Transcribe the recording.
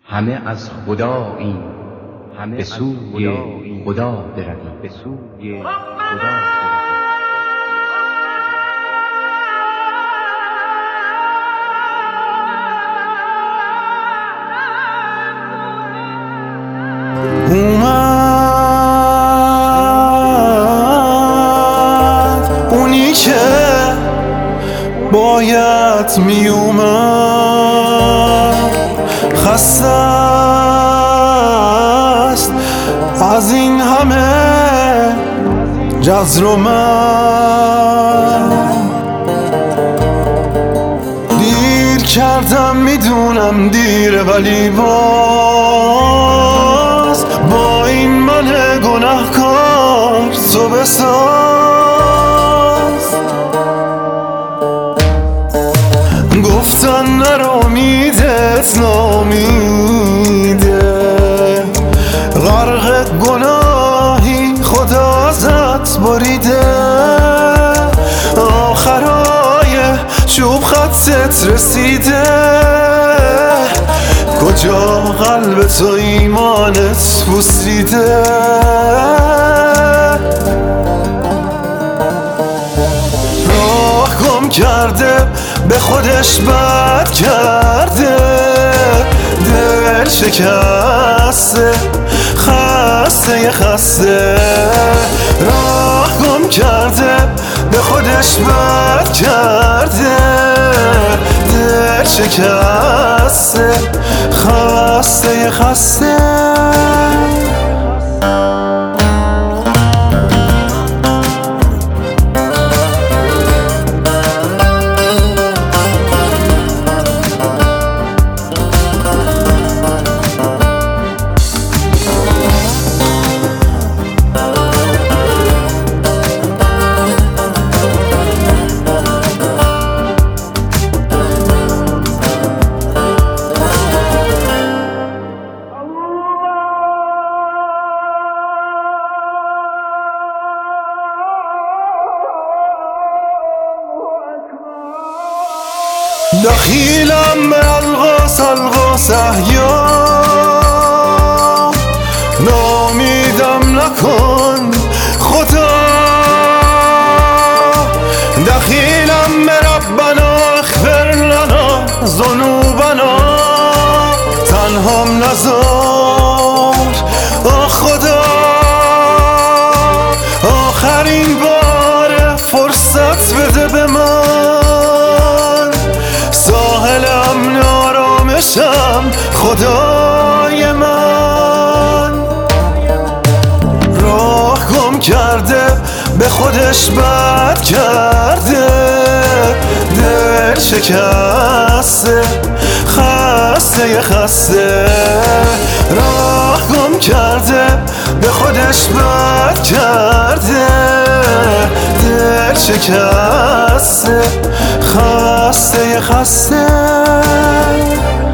همه از خداییم، به سوی خدا برویم. اومد اونی که باید می اومد، خسته است از این همه جزر و من. دیر کردم میدونم دیره، ولی باز با این من گناهکار تو بساز. گفتن نرو امیدت نامیده، غرق گناهی خدا ازت بریده. آخرای چوب خطت رسیده، کجا قلب تو ایمانت پوسیده. راه گم کرده به خودش بد کرده، دل شکسته خسته. راه گم کرده به خودش بد کرده، دل شکسته خسته. دخیلم به الغاس احیا، نامیدم نکن خدا. دخیلم به ربنا اغفر لنا ذنوبنا، تنهام نذار خدا. آخرین بار فرصت بده به من، ساحل امن آرامشم خدای من. راه گم کرده به خودش بد کرده، دل شکسته خسته. راه گم کرده به خودش بد کرده، دل شکسته خسته.